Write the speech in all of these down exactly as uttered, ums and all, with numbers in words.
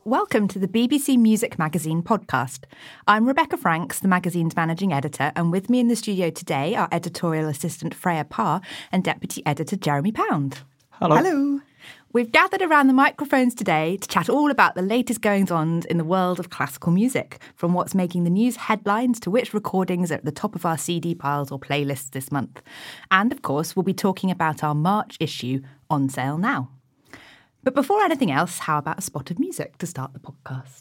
Welcome to the B B C Music Magazine podcast. I'm Rebecca Franks, the magazine's managing editor, and with me in the studio today are editorial assistant Freya Parr and deputy editor Jeremy Pound. Hello. Hello. We've gathered around the microphones today to chat all about the latest goings-on in the world of classical music, from what's making the news headlines to which recordings are at the top of our C D piles or playlists this month. And, of course, we'll be talking about our March issue, on sale now. But before anything else, how about a spot of music to start the podcast?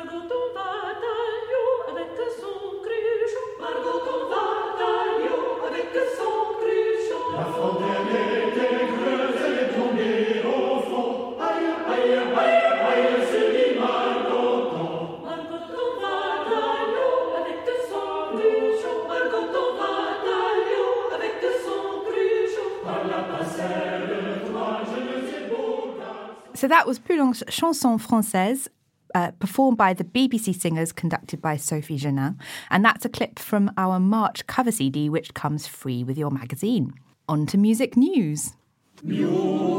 So that was Poulenc's Chanson Française, uh, performed by the B B C Singers, conducted by Sophie Genin. And that's a clip from our March cover C D, which comes free with your magazine. On to music news. Music,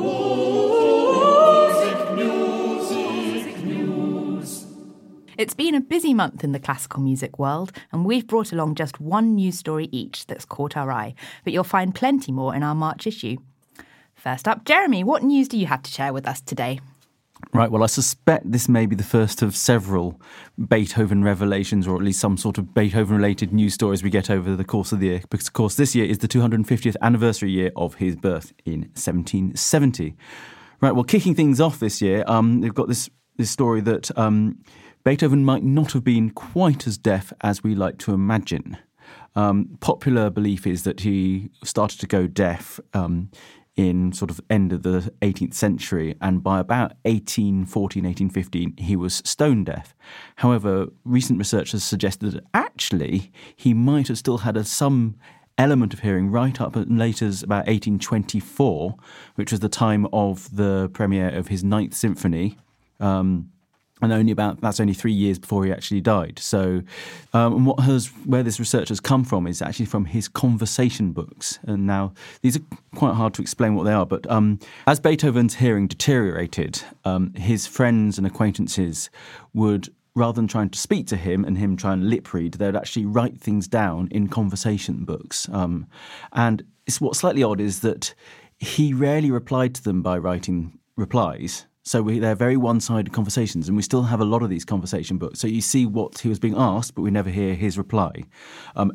music, news. It's been a busy month in the classical music world, and we've brought along just one news story each that's caught our eye. But you'll find plenty more in our March issue. First up, Jeremy, what news do you have to share with us today? Right, well, I suspect this may be the first of several Beethoven revelations, or at least some sort of Beethoven-related news stories we get over the course of the year, because, of course, this year is the two hundred fiftieth anniversary year of his birth in seventeen seventy. Right, well, kicking things off this year, um, they've got this, this story that um, Beethoven might not have been quite as deaf as we like to imagine. Um, popular belief is that he started to go deaf um in sort of end of the eighteenth century, and by about eighteen fourteen, eighteen fifteen, he was stone deaf. However, recent research has suggested that actually he might have still had a, some element of hearing right up as late as about eighteen twenty-four, which was the time of the premiere of his Ninth Symphony. Um, And only about that's only three years before he actually died. So, um, and what has where this research has come from is actually from his conversation books. And now these are quite hard to explain what they are. But um, as Beethoven's hearing deteriorated, um, his friends and acquaintances would, rather than trying to speak to him and him trying to lip read, they would actually write things down in conversation books. Um, and it's what's slightly odd is that he rarely replied to them by writing replies. So we, they're very one-sided conversations, and we still have a lot of these conversation books. So you see what he was being asked, but we never hear his reply. Um,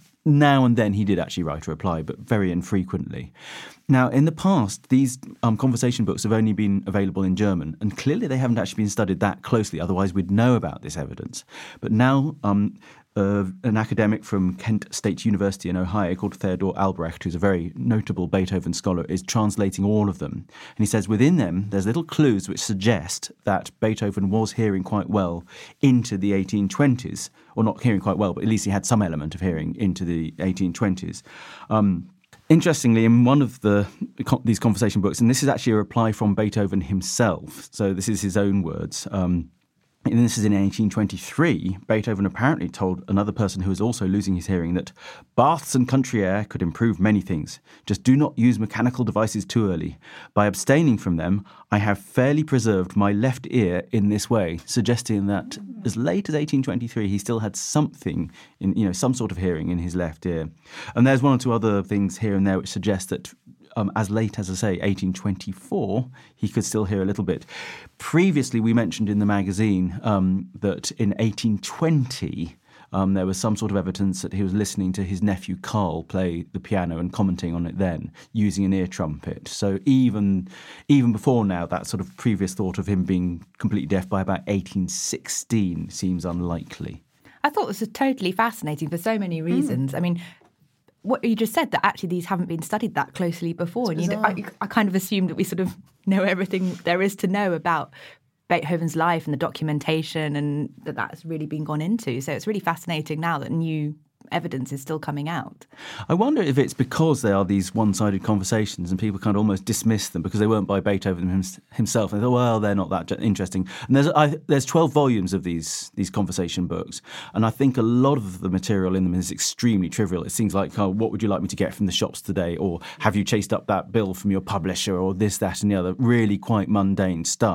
now and then he did actually write a reply, but very infrequently. Now, in the past, these um, conversation books have only been available in German, and clearly they haven't actually been studied that closely, otherwise we'd know about this evidence. But now um, uh, an academic from Kent State University in Ohio called Theodor Albrecht, who's a very notable Beethoven scholar, is translating all of them. And he says within them, there's little clues which suggest that Beethoven was hearing quite well into the eighteen twenties, or not hearing quite well, but at least he had some element of hearing into the eighteen twenties. Um, Interestingly, in one of the these conversation books, and this is actually a reply from Beethoven himself, so this is his own words, um, and this is in eighteen twenty-three, Beethoven apparently told another person who was also losing his hearing that baths and country air could improve many things. Just do not use mechanical devices too early. By abstaining from them, I have fairly preserved my left ear in this way, suggesting that as late as eighteen twenty-three, he still had something, in you know, some sort of hearing in his left ear. And there's one or two other things here and there which suggest that Um, as late as, I say, eighteen twenty-four, he could still hear a little bit. Previously, we mentioned in the magazine um, that in eighteen twenty, um, there was some sort of evidence that he was listening to his nephew Carl play the piano and commenting on it then, using an ear trumpet. So even even before now, that sort of previous thought of him being completely deaf by about eighteen sixteen seems unlikely. I thought this was totally fascinating for so many reasons. Mm. I mean, what you just said, that actually these haven't been studied that closely before. And you know, I, I kind of assumed that we sort of know everything there is to know about Beethoven's life and the documentation, and that that's really been gone into. So it's really fascinating now that new evidence is still coming out. I wonder if it's because they are these one-sided conversations and people kind of almost dismiss them because they weren't by Beethoven himself. And they thought, well, they're not that interesting. And there's I, there's twelve volumes of these these conversation books, and I think a lot of the material in them is extremely trivial. It seems like, oh, what would you like me to get from the shops today? Or have you chased up that bill from your publisher? Or this, that and the other. Really quite mundane stuff.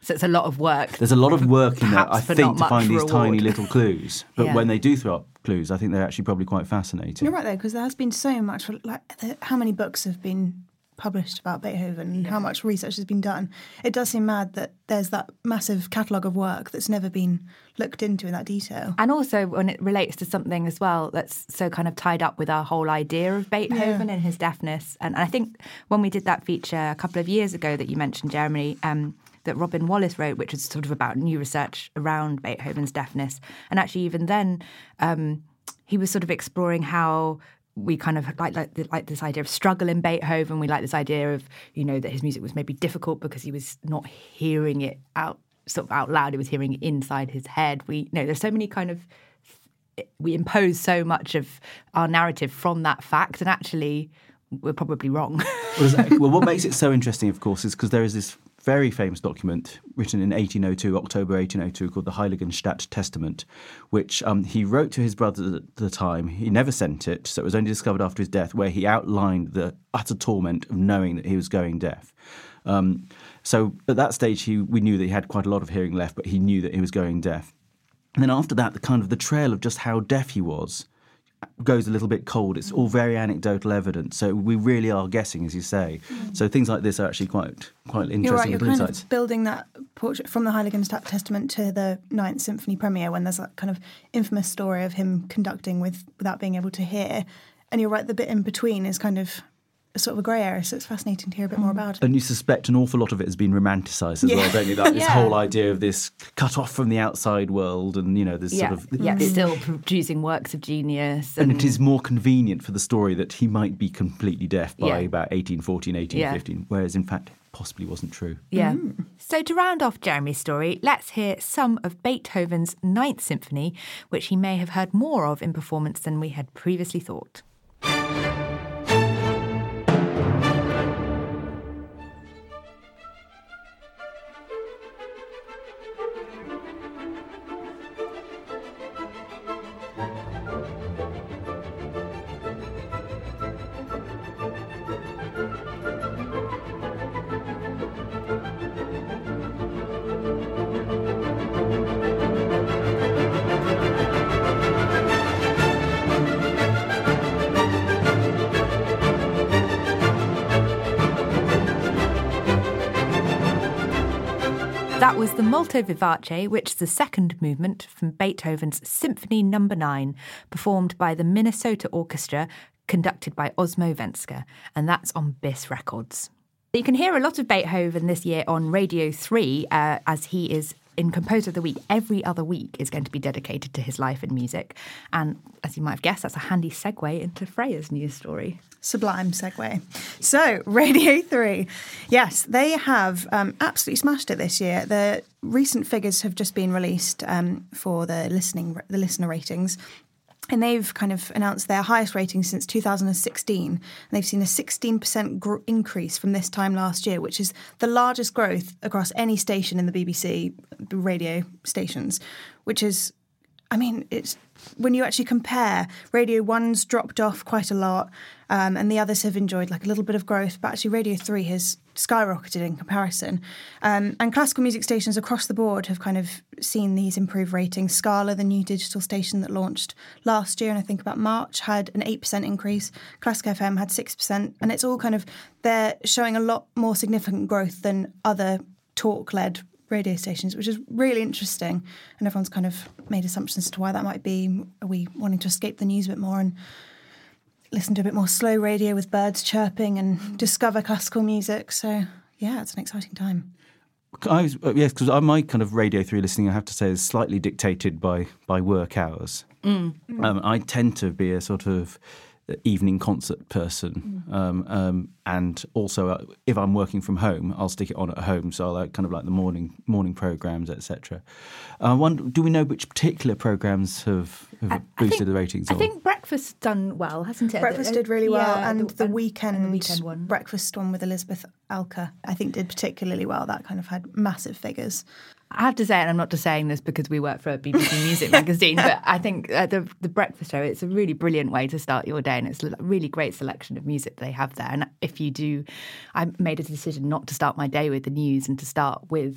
So it's a lot of work. There's a lot of work in there, I for think, not to much find these reward. tiny little clues. But Yeah. when they do throw up clues, I think they're actually probably quite fascinating. You're right, though, because there has been so much, like, the, how many books have been published about Beethoven and how much research has been done. It does seem mad that there's that massive catalogue of work that's never been looked into in that detail. And also when it relates to something as well that's so kind of tied up with our whole idea of Beethoven Yeah. and his deafness. And I think when we did that feature a couple of years ago that you mentioned, Jeremy, um, that Robin Wallace wrote, which was sort of about new research around Beethoven's deafness. And actually even then um, he was sort of exploring how we kind of like, like like this idea of struggle in Beethoven. We like this idea of, you know, that his music was maybe difficult because he was not hearing it out sort of out loud. He was hearing it inside his head. We you know there's so many kind of we impose so much of our narrative from that fact, and actually we're probably wrong. Well, exactly. Well, what makes it so interesting, of course, is because there is this very famous document written in eighteen oh two, October eighteen oh two, called the Heiligenstadt Testament, which um, he wrote to his brother at the time. He never sent it, so it was only discovered after his death, where he outlined the utter torment of knowing that he was going deaf. Um, so at that stage, he, we knew that he had quite a lot of hearing left, but he knew that he was going deaf. And then after that, the kind of the trail of just how deaf he was goes a little bit cold. It's all very anecdotal evidence. So we really are guessing, as you say. Mm. So things like this are actually quite quite interesting. You're right, you're little kind insights. of building that portrait from the Heiligenstadt Testament to the Ninth Symphony premiere, when there's that kind of infamous story of him conducting with without being able to hear. And you're right, the bit in between is kind of a sort of a grey area, so it's fascinating to hear a bit more about it. And you suspect an awful lot of it has been romanticised as Yeah. well, don't you? That this Yeah. whole idea of this cut off from the outside world, and you know, this yeah, sort of yeah, still producing works of genius. And And, it is more convenient for the story that he might be completely deaf by Yeah. about eighteen fourteen, eighteen fifteen, Yeah. whereas in fact possibly wasn't true. Yeah. Mm. So to round off Jeremy's story, let's hear some of Beethoven's Ninth Symphony, which he may have heard more of in performance than we had previously thought. That was the Molto Vivace, which is the second movement from Beethoven's Symphony Number nine, performed by the Minnesota Orchestra, conducted by Osmo Venska, and that's on B I S Records. You can hear a lot of Beethoven this year on Radio three, uh, as he is in Composer of the Week. Every other week is going to be dedicated to his life and music. And as you might have guessed, that's a handy segue into Freya's news story. Sublime segue. So, Radio three. Yes, they have um, absolutely smashed it this year. The recent figures have just been released um, for the listening, the listener ratings. And they've kind of announced their highest rating since two thousand sixteen. And they've seen a sixteen percent gr- increase from this time last year, which is the largest growth across any station in the B B C radio stations, which is, I mean, it's when you actually compare, Radio one's dropped off quite a lot, um, and the others have enjoyed like a little bit of growth, but actually Radio three has skyrocketed in comparison. Um, and classical music stations across the board have kind of seen these improved ratings. Scala, the new digital station that launched last year, and I think about March, had an eight percent increase. Classic F M had six percent, and it's all kind of, they're showing a lot more significant growth than other talk-led radio stations, which is really interesting. And everyone's kind of made assumptions as to why that might be. Are we wanting to escape the news a bit more and listen to a bit more slow radio with birds chirping and discover classical music? So, yeah, it's an exciting time. I was, uh, yes, because my kind of Radio three listening, I have to say, is slightly dictated by, by work hours. Mm. Um, I tend to be a sort of evening concert person, mm. um, um, and also uh, if I'm working from home, I'll stick it on at home. So I like kind of like the morning morning programs, et cetera. I wonder, do we know which particular programs have, have I, boosted I think, the ratings? I or? think Breakfast done well, hasn't it? Breakfast did really well, yeah, and, the, the, and, weekend and the weekend one, Breakfast one with Elizabeth Alka, I think did particularly well. That kind of had massive figures. I have to say, and I'm not just saying this because we work for a B B C Music magazine, but I think uh, the the Breakfast Show, it's a really brilliant way to start your day, and it's a really great selection of music they have there. And if you do, I made a decision not to start my day with the news and to start with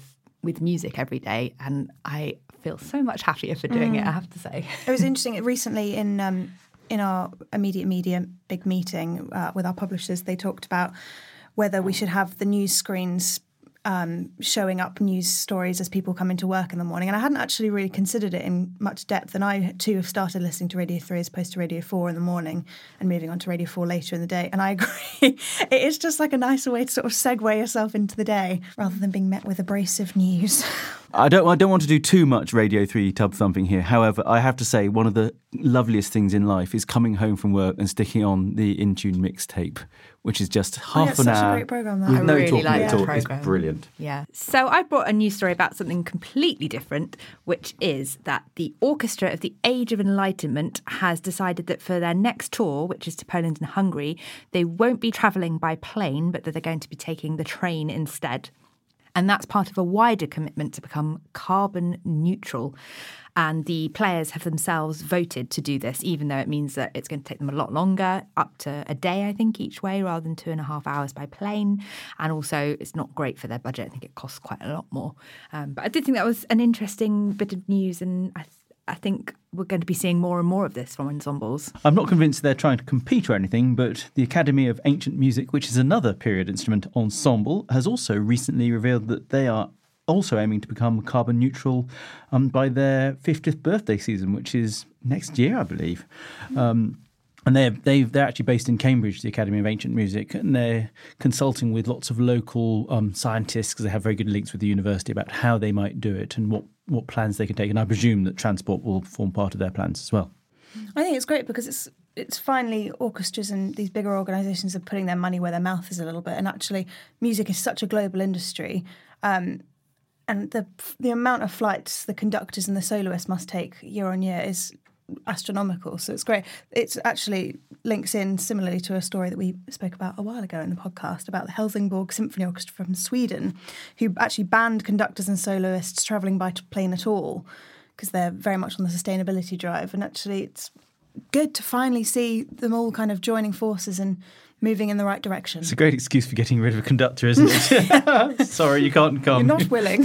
with music every day, and I feel so much happier for doing mm. it, I have to say. It was interesting. Recently in um, in our immediate media big meeting uh, with our publishers, they talked about whether we should have the news screens Um, showing up news stories as people come into work in the morning. And I hadn't actually really considered it in much depth. And I, too, have started listening to Radio three as opposed to Radio four in the morning and moving on to Radio four later in the day. And I agree. It is just like a nicer way to sort of segue yourself into the day rather than being met with abrasive news. I don't, I don't want to do too much Radio three tub thumping here. However, I have to say one of the loveliest things in life is coming home from work and sticking on the In Tune mixtape, which is just half oh, yeah, it's an such hour a great programme, that. with I no really talking like at the all. programme. It's brilliant. Yeah. So I brought a news story about something completely different, which is that the Orchestra of the Age of Enlightenment has decided that for their next tour, which is to Poland and Hungary, they won't be travelling by plane, but that they're going to be taking the train instead. And that's part of a wider commitment to become carbon neutral. And the players have themselves voted to do this, even though it means that it's going to take them a lot longer, up to a day, I think, each way, rather than two and a half hours by plane. And also, it's not great for their budget. I think it costs quite a lot more. Um, but I did think that was an interesting bit of news, and I, th- I think we're going to be seeing more and more of this from ensembles. I'm not convinced they're trying to compete or anything, but the Academy of Ancient Music, which is another period instrument ensemble, has also recently revealed that they are also aiming to become carbon neutral um, by their fiftieth birthday season, which is next year, I believe. Um, and they're, they've, they're actually based in Cambridge, the Academy of Ancient Music, and they're consulting with lots of local um, scientists, because they have very good links with the university, about how they might do it and what, what plans they can take. And I presume that transport will form part of their plans as well. I think it's great because it's it's finally orchestras and these bigger organisations are putting their money where their mouth is a little bit. And actually, music is such a global industry. Um, and the the amount of flights the conductors and the soloists must take year on year is astronomical. So it's great. It actually links in similarly to a story that we spoke about a while ago in the podcast about the Helsingborg Symphony Orchestra from Sweden, who actually banned conductors and soloists travelling by plane at all, because they're very much on the sustainability drive. And actually it's good to finally see them all kind of joining forces and moving in the right direction. It's a great excuse for getting rid of a conductor, isn't it? Sorry, you can't come. You're not willing.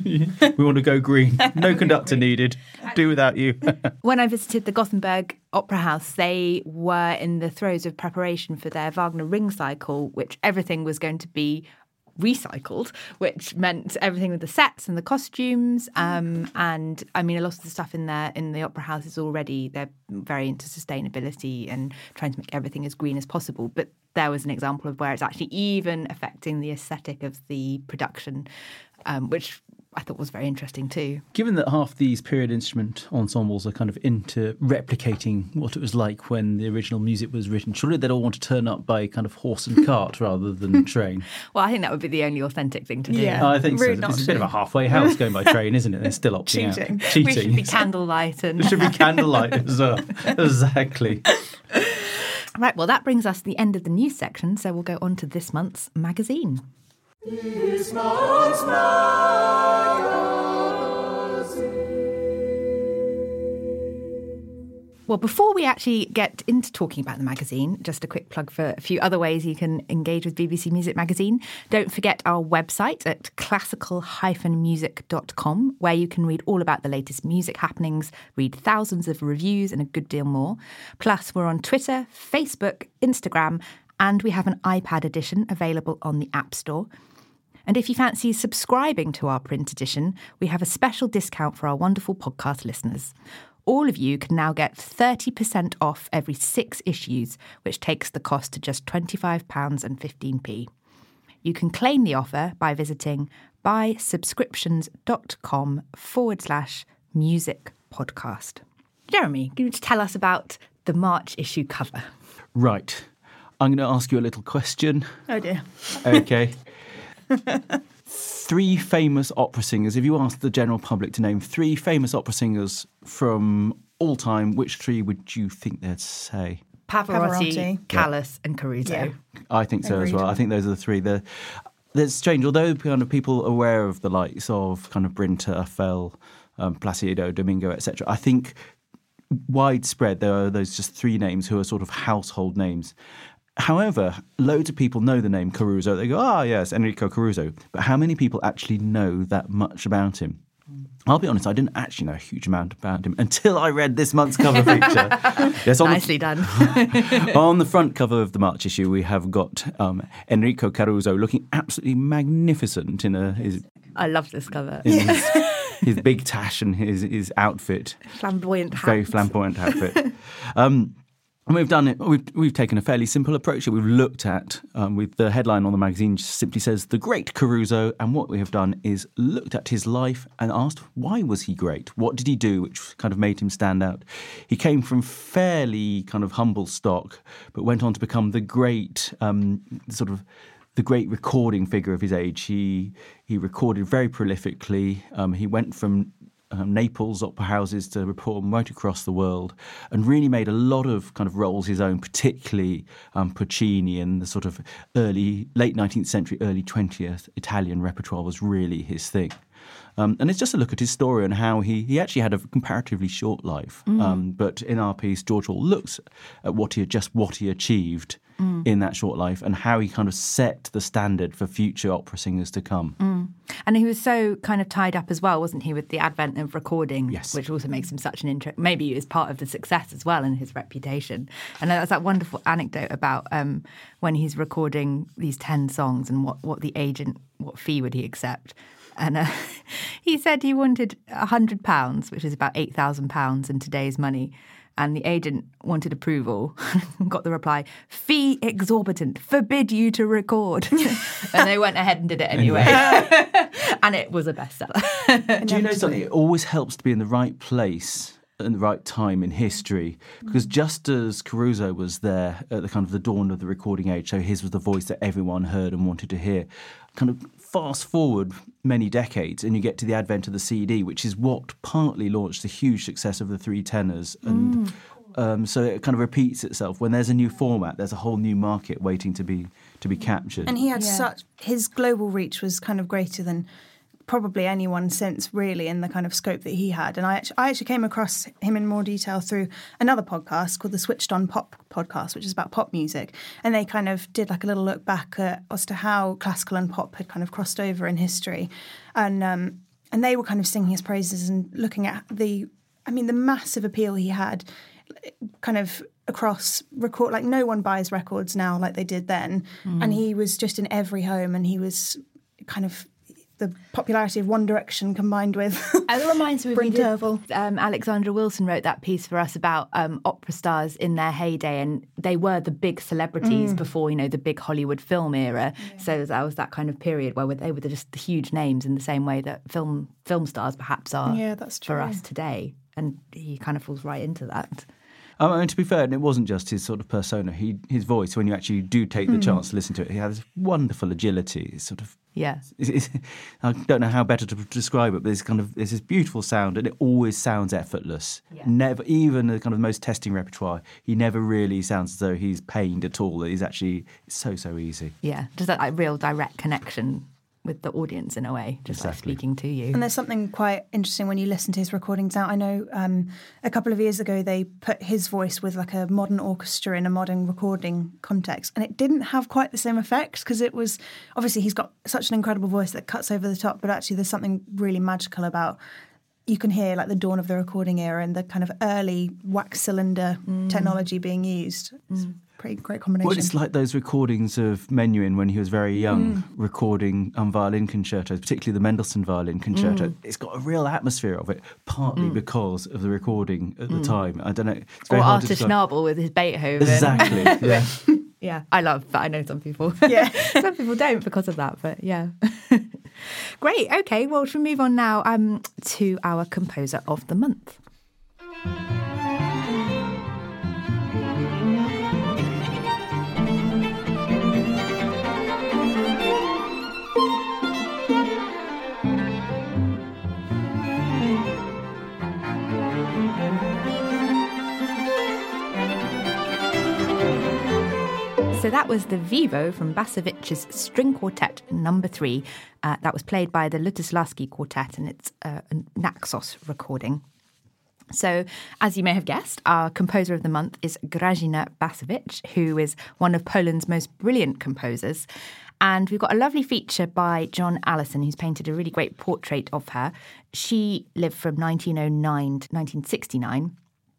We want to go green. No conductor needed. Do without you. When I visited the Gothenburg Opera House, they were in the throes of preparation for their Wagner Ring Cycle, which everything was going to be recycled, which meant everything with the sets and the costumes. Um, and I mean, a lot of the stuff in there in the Opera House is already, they're very into sustainability and trying to make everything as green as possible. But there was an example of where it's actually even affecting the aesthetic of the production, um, which I thought was very interesting too. Given that half these period instrument ensembles are kind of into replicating what it was like when the original music was written, surely they'd all want to turn up by kind of horse and cart rather than train. Well, I think that would be the only authentic thing to do. Yeah. Oh, I think Rude so. not It's a to. bit of a halfway house going by train, isn't it? They're still opting Cheating. out. Cheating. We should be candlelight and... It should be candlelight as well. Exactly. Right, well, that brings us to the end of the news section, so we'll go on to this month's magazine. This month's magazine. Well, before we actually get into talking about the magazine, just a quick plug for a few other ways you can engage with B B C Music Magazine. Don't forget our website at classical dash music dot com, where you can read all about the latest music happenings, read thousands of reviews and a good deal more. Plus, we're on Twitter, Facebook, Instagram, and we have an iPad edition available on the App Store. And if you fancy subscribing to our print edition, we have a special discount for our wonderful podcast listeners. All of you can now get thirty percent off every six issues, which takes the cost to just twenty-five pounds fifteen. You can claim the offer by visiting buysubscriptions.com forward slash music podcast. Jeremy, can you tell us about the March issue cover? Right. I'm going to ask you a little question. Oh dear. Okay. Three famous opera singers. If you asked the general public to name three famous opera singers from all time, which three would you think they'd say? Pavarotti, Pavarotti. Callas and Caruso. Yeah. I think so Agreed. as well. I think those are the three. The, there's strange, although kind of people aware of the likes of kind of Brinta, Fell, um, Placido, Domingo, et cetera. I think widespread there are those just three names who are sort of household names. However, loads of people know the name Caruso. They go, oh, yes, Enrico Caruso. But how many people actually know that much about him? I'll be honest, I didn't actually know a huge amount about him until I read this month's cover picture. Yes, on Nicely the, done. On the front cover of the March issue, we have got um, Enrico Caruso looking absolutely magnificent in a his, I love this cover. in his, his big tash and his, his outfit. Flamboyant hat. Very flamboyant outfit. um, And we've done it. We've we've taken a fairly simple approach. We've looked at um, with the headline on the magazine simply says "The Great Caruso," and what we have done is looked at his life and asked why was he great? What did he do which kind of made him stand out? He came from fairly kind of humble stock, but went on to become the great um, sort of the great recording figure of his age. He he recorded very prolifically. Um, he went from Um, Naples opera houses to perform right across the world, and really made a lot of kind of roles his own, particularly um, Puccini and the sort of early, late nineteenth century, early twentieth Italian repertoire was really his thing. Um, and it's just a look at his story and how he, he actually had a comparatively short life. Mm. Um, but in our piece, George Hall looks at what he had, just what he achieved mm. in that short life and how he kind of set the standard for future opera singers to come. Mm. And he was so kind of tied up as well, wasn't he, with the advent of recording, yes. which also makes him such an interest. Maybe it was part of the success as well and his reputation. And that's that wonderful anecdote about um, when he's recording these ten songs and what, what the agent, what fee would he accept? And uh, he said he wanted one hundred pounds, which is about eight thousand pounds in today's money. And the agent wanted approval, got the reply, fee exorbitant, forbid you to record. And they went ahead and did it anyway. And it was a bestseller. Do you know something? It always helps to be in the right place and the right time in history, because just as Caruso was there at the kind of the dawn of the recording age, so his was the voice that everyone heard and wanted to hear, kind of fast forward many decades and you get to the advent of the C D, which is what partly launched the huge success of the three tenors. And mm. um, so it kind of repeats itself. When there's a new format, there's a whole new market waiting to be to be captured. And he had yeah. such, his global reach was kind of greater than probably anyone since, really, in the kind of scope that he had. And I actually, I actually came across him in more detail through another podcast called the Switched On Pop podcast, which is about pop music. And they kind of did like a little look back at, as to how classical and pop had kind of crossed over in history. And um, and they were kind of singing his praises and looking at the, I mean, the massive appeal he had kind of across record, like no one buys records now like they did then. Mm. And he was just in every home, and he was kind of the popularity of One Direction combined with it reminds me of Bryn Terfel. Um, Alexandra Wilson wrote that piece for us about um, opera stars in their heyday, and they were the big celebrities mm. before, you know, the big Hollywood film era. Yeah. So that was that kind of period where they were just the huge names in the same way that film film stars perhaps are yeah, that's true. for us today. And he kind of falls right into that. I mean, to be fair, and it wasn't just his sort of persona. He, his voice, when you actually do take the mm. chance to listen to it, he has wonderful agility. It's sort of, yeah. It's, it's, I don't know how better to describe it, but it's kind of there's this beautiful sound, and it always sounds effortless. Yeah. Never, even the kind of most testing repertoire, he never really sounds as though he's pained at all. He's actually it's so so easy. Yeah, just that like, real direct connection with the audience in a way, just exactly. like speaking to you. And there's something quite interesting when you listen to his recordings now. I know um, a couple of years ago they put his voice with like a modern orchestra in a modern recording context, and it didn't have quite the same effect because it was, obviously he's got such an incredible voice that cuts over the top, but actually there's something really magical about, you can hear like the dawn of the recording era and the kind of early wax cylinder mm. technology being used. It's mm. pretty great combination. Well, it's like those recordings of Menuhin when he was very young, mm. recording um, violin concertos, particularly the Mendelssohn violin concerto. Mm. It's got a real atmosphere of it, partly mm. because of the recording at mm. the time. I don't know. It's very or hard Arthur to Schnabel with his Beethoven. Exactly, yeah. Yeah, I love that. I know some people. Yeah. Some people don't because of that, but yeah. Great. Okay, well, should we move on now um, to our composer of the month? So that was the Vivo from Basevich's String Quartet number three. Uh, that was played by the Lutoslawski Quartet, and it's uh, a Naxos recording. So, as you may have guessed, our composer of the month is Grażyna Bacewicz, who is one of Poland's most brilliant composers. And we've got a lovely feature by John Allison, who's painted a really great portrait of her. She lived from nineteen oh nine to nineteen sixty-nine.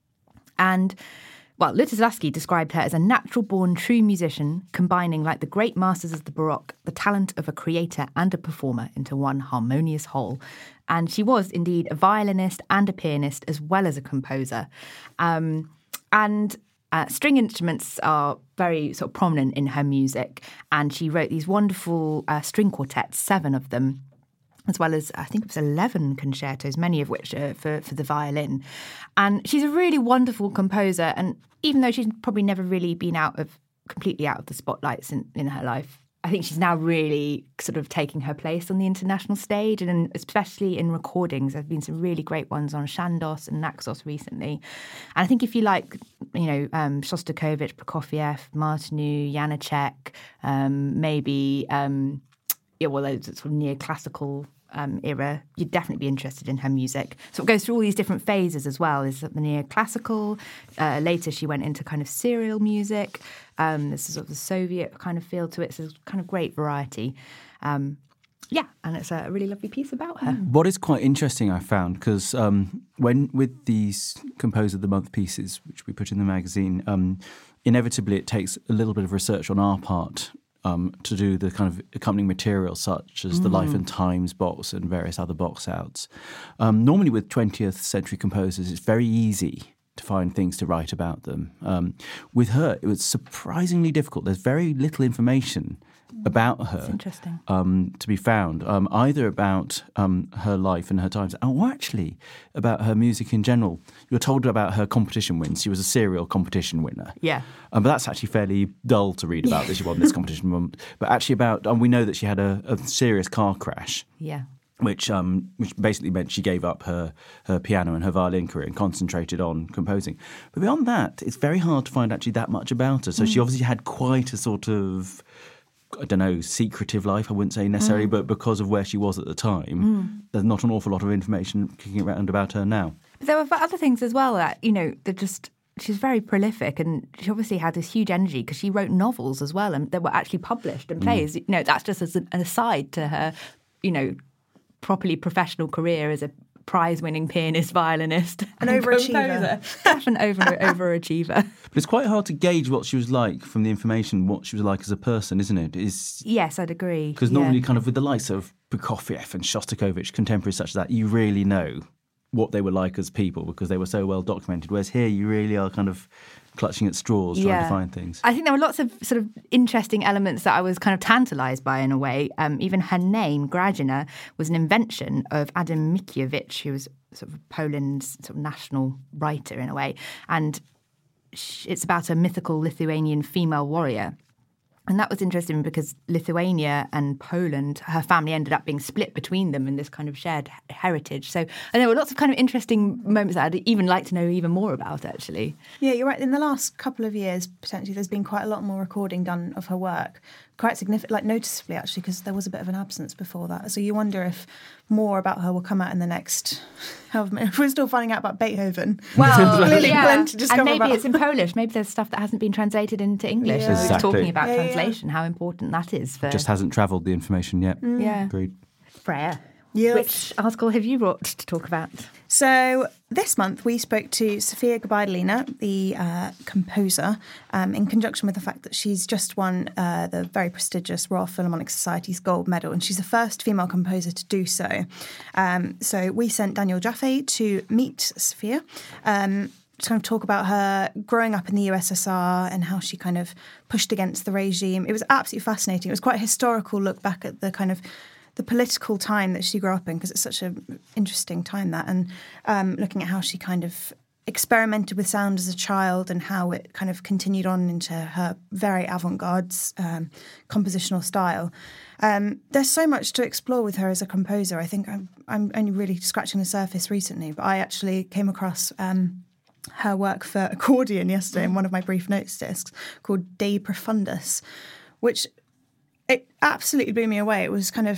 And, well, Lutosławski described her as a natural-born true musician, combining, like the great masters of the Baroque, the talent of a creator and a performer into one harmonious whole. And she was indeed a violinist and a pianist as well as a composer. Um, and uh, string instruments are very sort of prominent in her music. And she wrote these wonderful uh, string quartets, seven of them, as well as I think it was eleven concertos, many of which are for, for the violin. And she's a really wonderful composer. And even though she's probably never really been out of completely out of the spotlights in, in her life, I think she's now really sort of taking her place on the international stage, and especially in recordings. There have been some really great ones on Shandos and Naxos recently. And I think if you like, you know, um, Shostakovich, Prokofiev, Martinu, Janacek, um, maybe, um, yeah, well, those sort of neoclassical um, era, you'd definitely be interested in her music. So it goes through all these different phases as well. There's the neoclassical. Uh, later, she went into kind of serial music. Um, there's sort of the Soviet kind of feel to it. So it's kind of great variety. Um, yeah, and it's a really lovely piece about her. What is quite interesting, I found, because um, when with these Composer of the Month pieces, which we put in the magazine, um, inevitably it takes a little bit of research on our part Um, to do the kind of accompanying material such as the Mm. Life and Times box and various other box outs. Um, normally with twentieth century composers, it's very easy to find things to write about them. Um, with her, it was surprisingly difficult. There's very little information about her. That's interesting. Um, to be found, um, either about um, her life and her times, or actually about her music in general. You were told about her competition wins. She was a serial competition winner. Yeah. Um, but that's actually fairly dull to read about that she won this competition. But actually about, um, we know that she had a, a serious car crash. Yeah. Which um, which basically meant she gave up her, her piano and her violin career and concentrated on composing. But beyond that, it's very hard to find actually that much about her. So mm. she obviously had quite a sort of, I don't know, secretive life, I wouldn't say necessarily, mm. but because of where she was at the time, mm. there's not an awful lot of information kicking around about her now. But there were other things as well that, you know, they're just... She's very prolific, and she obviously had this huge energy because she wrote novels as well, and they were actually published and plays. Mm. You know, that's just as an aside to her, you know, properly professional career as a prize-winning pianist, violinist, an and overachiever, an over overachiever. But it's quite hard to gauge what she was like from the information, what she was like as a person, isn't it? Is yes, I'd agree. Because normally, yeah. kind of with the likes of Prokofiev and Shostakovich, contemporaries such as that, you really know what they were like as people because they were so well documented. Whereas here, you really are kind of clutching at straws, trying yeah. to find things. I think there were lots of sort of interesting elements that I was kind of tantalised by in a way. Um, even her name, Grażyna, was an invention of Adam Mickiewicz, who was sort of Poland's sort of national writer in a way. And it's about a mythical Lithuanian female warrior. And that was interesting because Lithuania and Poland, her family ended up being split between them in this kind of shared heritage. So and there were lots of kind of interesting moments that I'd even like to know even more about, actually. Yeah, you're right. In the last couple of years, potentially, there's been quite a lot more recording done of her work. Quite significant, like noticeably, actually, because there was a bit of an absence before that. So you wonder if more about her will come out in the next... However, if we're still finding out about Beethoven. Well, really yeah. to discover and maybe about. it's in Polish. Maybe there's stuff that hasn't been translated into English. Yeah. Exactly. Talking about yeah, translation, yeah. how important that is for... Just hasn't travelled the information yet. Mm. Yeah. Agreed. Freya. Yes. Which article have you brought to talk about? So this month we spoke to Sofia Gabidalina, the uh, composer, um, in conjunction with the fact that she's just won uh, the very prestigious Royal Philharmonic Society's Gold Medal, and she's the first female composer to do so. Um, so we sent Daniel Jaffe to meet Sofia, um, to kind of talk about her growing up in the U S S R and how she kind of pushed against the regime. It was absolutely fascinating. It was quite a historical look back at the kind of the political time that she grew up in, because it's such an interesting time, that, and um, looking at how she kind of experimented with sound as a child and how it kind of continued on into her very avant-garde um, compositional style. Um, there's so much to explore with her as a composer. I think I'm, I'm only really scratching the surface recently, but I actually came across um, her work for accordion yesterday in one of my brief notes discs called De Profundis, which... it absolutely blew me away. It was kind of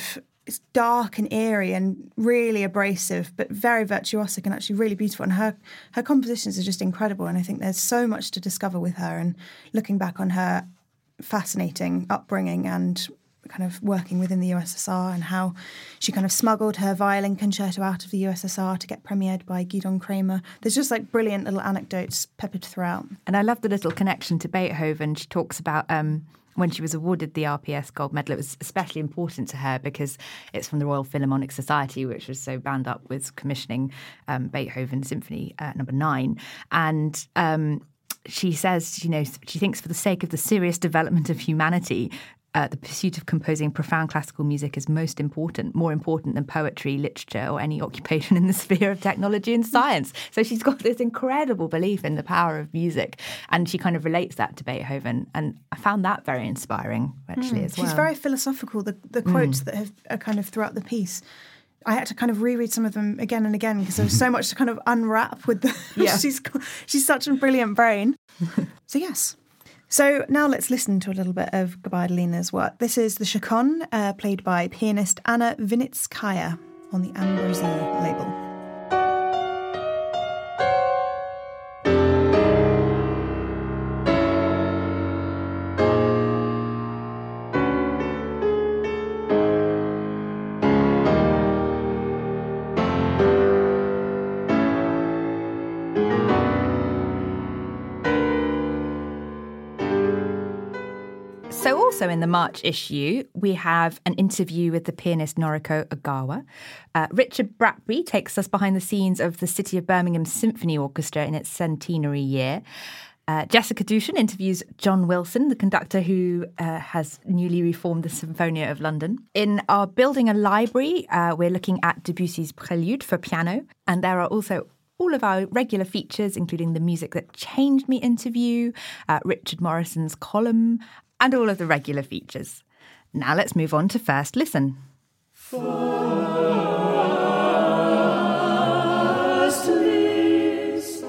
it's dark and eerie and really abrasive, but very virtuosic and actually really beautiful. And her her compositions are just incredible. And I think there's so much to discover with her. And looking back on her fascinating upbringing and kind of working within the U S S R and how she kind of smuggled her violin concerto out of the U S S R to get premiered by Gidon Kremer. There's just like brilliant little anecdotes peppered throughout. And I love the little connection to Beethoven. She talks about um, when she was awarded the R P S Gold Medal, it was especially important to her because it's from the Royal Philharmonic Society, which was so bound up with commissioning um, Beethoven Symphony uh, Number Nine. And um, she says, you know, she thinks for the sake of the serious development of humanity, Uh, the pursuit of composing profound classical music is most important, more important than poetry, literature, or any occupation in the sphere of technology and science. So she's got this incredible belief in the power of music, and she kind of relates that to Beethoven. And I found that very inspiring, actually, mm. as well. She's very philosophical. The, the quotes mm. that have, are kind of throughout the piece, I had to kind of reread some of them again and again because there was so much to kind of unwrap with the... Yeah. she's, she's such a brilliant brain. So, yes. So now let's listen to a little bit of Gabardellina's work. This is the Chaconne, uh, played by pianist Anna Vinitskaya on the Ambrosie label. So also in the March issue, we have an interview with the pianist Noriko Ogawa. Uh, Richard Bratby takes us behind the scenes of the City of Birmingham Symphony Orchestra in its centenary year. Uh, Jessica Dushan interviews John Wilson, the conductor who uh, has newly reformed the Symphonia of London. In our Building a Library, uh, we're looking at Debussy's Prelude for piano. And there are also all of our regular features, including the Music That Changed Me interview, uh, Richard Morrison's column, and all of the regular features. Now let's move on to First Listen. First Listen.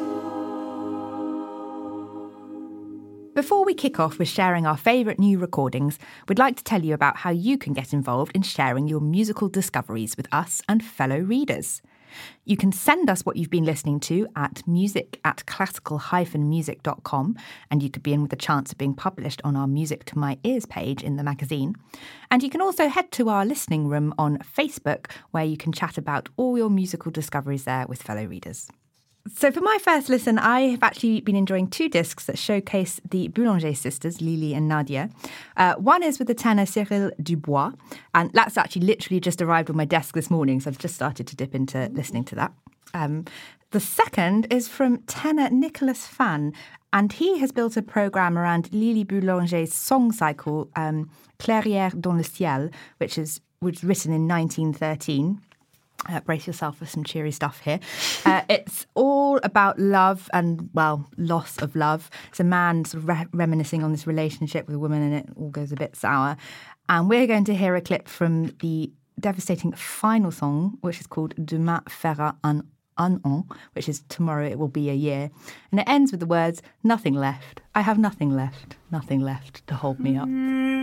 Before we kick off with sharing our favourite new recordings, we'd like to tell you about how you can get involved in sharing your musical discoveries with us and fellow readers. You can send us what you've been listening to at music at classical dash music dot com, and you could be in with a chance of being published on our Music to My Ears page in the magazine. And you can also head to our listening room on Facebook, where you can chat about all your musical discoveries there with fellow readers. So for my first listen, I have actually been enjoying two discs that showcase the Boulanger sisters, Lily and Nadia. Uh, one is with the tenor Cyril Dubois, and that's actually literally just arrived on my desk this morning, so I've just started to dip into listening to that. Um, the second is from tenor Nicolas Fan, and he has built a programme around Lily Boulanger's song cycle, um, Clairière dans le ciel, which is was written in nineteen thirteen. Uh, brace yourself for some cheery stuff here. Uh, it's all about love and, well, loss of love. It's a man sort of re- reminiscing on this relationship with a woman, and it all goes a bit sour. And we're going to hear a clip from the devastating final song, which is called Demain fera un, un an, which is Tomorrow It Will Be a Year. And it ends with the words, nothing left. I have nothing left, nothing left to hold me up.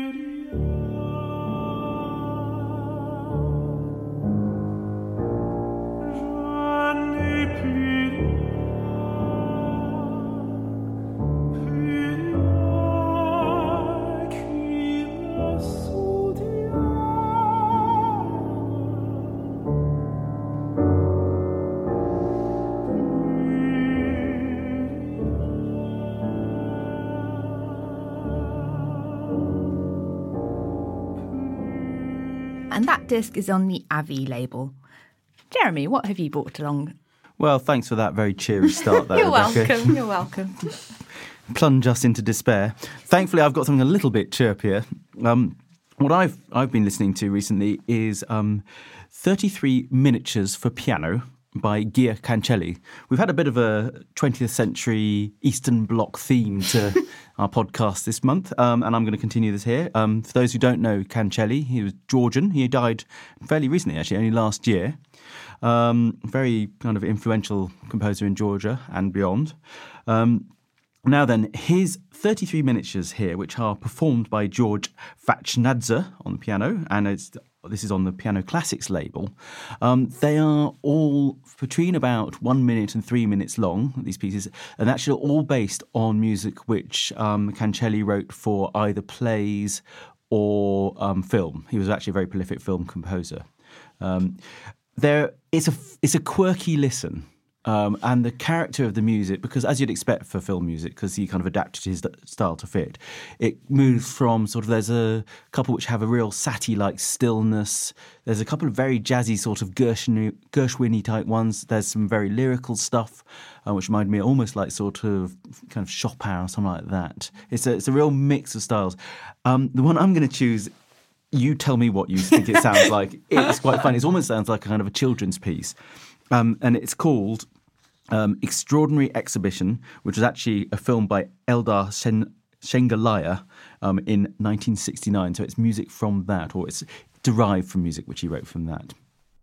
And that disc is on the Avi label. Jeremy, what have you brought along? Well, thanks for that very cheery start there, You're Rebecca. welcome, you're welcome. Plunge us into despair. Thankfully, I've got something a little bit chirpier. Um, what I've I've been listening to recently is um, thirty-three Miniatures for Piano by Gia Cancelli. We've had a bit of a twentieth century Eastern Bloc theme to our podcast this month, um, and I'm going to continue this here. Um, for those who don't know Cancelli, he was Georgian. He died fairly recently, actually, only last year. Um, very kind of influential composer in Georgia and beyond. Um, now then, his thirty-three miniatures here, which are performed by George Vachnadze on the piano, and it's this is on the Piano Classics label. Um, they are all between about one minute and three minutes long, these pieces, and actually all based on music which um, Cancelli wrote for either plays or um, film. He was actually a very prolific film composer. Um, there, it's a it's a quirky listen. Um, and the character of the music, because as you'd expect for film music, because he kind of adapted his style to fit, it moves from sort of, there's a couple which have a real Satie-like stillness. There's a couple of very jazzy sort of Gershwin, Gershwin-y type ones. There's some very lyrical stuff, uh, which remind me almost like sort of kind of Chopin or something like that. It's a, it's a real mix of styles. Um, the one I'm going to choose, you tell me what you think it sounds like. It's quite funny. It almost sounds like a kind of a children's piece. Um, and it's called um, Extraordinary Exhibition, which was actually a film by Eldar Shen- Shengalaya um, in nineteen sixty-nine. So it's music from that, or it's derived from music which he wrote from that.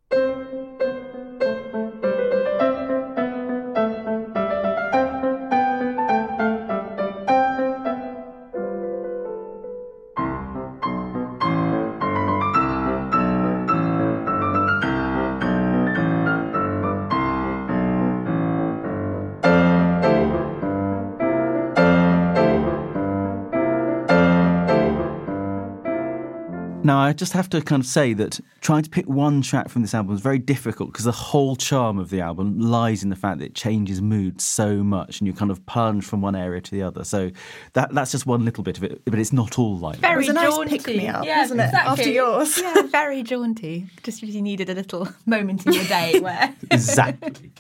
Now, I just have to kind of say that trying to pick one track from this album is very difficult because the whole charm of the album lies in the fact that it changes mood so much and you kind of plunge from one area to the other. So that that's just one little bit of it, but it's not all like that. Very it was a nice jaunty. pick-me-up, Yeah, isn't it? exactly. After yours. Yeah, very jaunty. Just really needed a little moment in your day where... Exactly.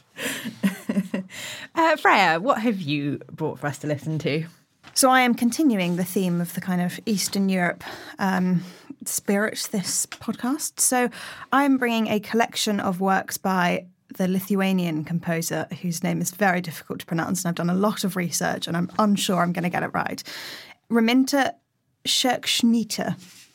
uh, Freya, what have you brought for us to listen to? So I am continuing the theme of the kind of Eastern Europe um, spirit this podcast. So I'm bringing a collection of works by the Lithuanian composer whose name is very difficult to pronounce, and I've done a lot of research and I'm unsure I'm going to get it right. Raminta Šerkšnytė.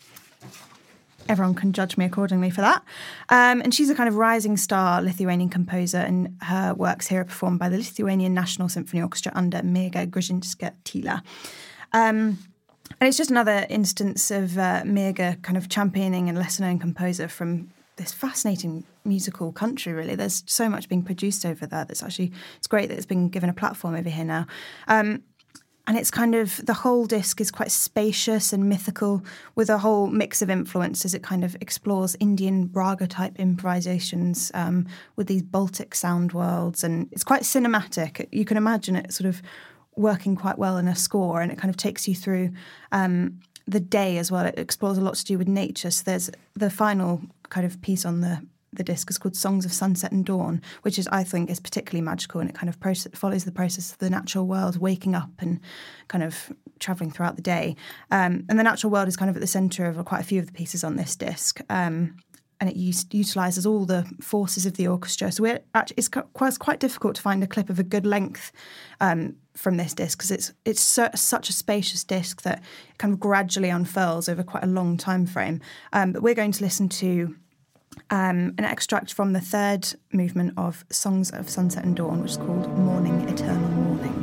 Everyone can judge me accordingly for that. Um, and she's a kind of rising star Lithuanian composer, and her works here are performed by the Lithuanian National Symphony Orchestra under Mirga Grzinska-Tyla. Um, and it's just another instance of uh, Mirga kind of championing a lesser-known composer from this fascinating musical country, really. There's so much being produced over there that's actually, it's great that it's been given a platform over here now. Um, And it's kind of, the whole disc is quite spacious and mythical with a whole mix of influences. It kind of explores Indian raga-type improvisations um, with these Baltic sound worlds. And it's quite cinematic. You can imagine it sort of working quite well in a score, and it kind of takes you through um, the day as well. It explores a lot to do with nature. So there's the final kind of piece on the the disc is called Songs of Sunset and Dawn, which is, I think, is particularly magical, and it kind of process, follows the process of the natural world, waking up and kind of travelling throughout the day. Um, and the natural world is kind of at the centre of quite a few of the pieces on this disc. Um, and it use, utilises all the forces of the orchestra. So we're actually, it's quite, quite difficult to find a clip of a good length um, from this disc, because it's it's so, such a spacious disc that it kind of gradually unfurls over quite a long time frame. Um, but we're going to listen to Um, an extract from the third movement of Songs of Sunset and Dawn, which is called Morning, Eternal Morning.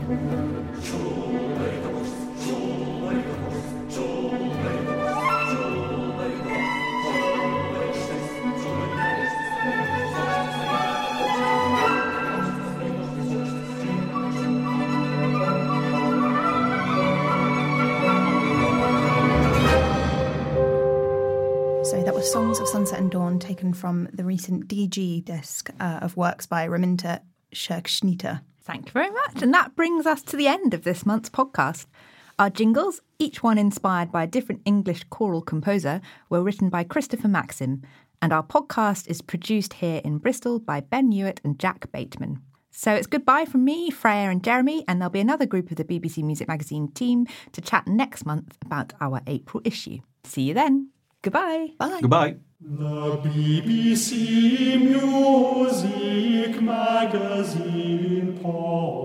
So that was Songs of Sunset and Dawn, taken from the recent D G disc uh, of works by Raminta Šerkšnytė. Thank you very much. And that brings us to the end of this month's podcast. Our jingles, each one inspired by a different English choral composer, were written by Christopher Maxim. And our podcast is produced here in Bristol by Ben Hewitt and Jack Bateman. So it's goodbye from me, Freya and Jeremy, and there'll be another group of the B B C Music Magazine team to chat next month about our April issue. See you then. Goodbye. Bye. Goodbye. The B B C Music Magazine Podcast.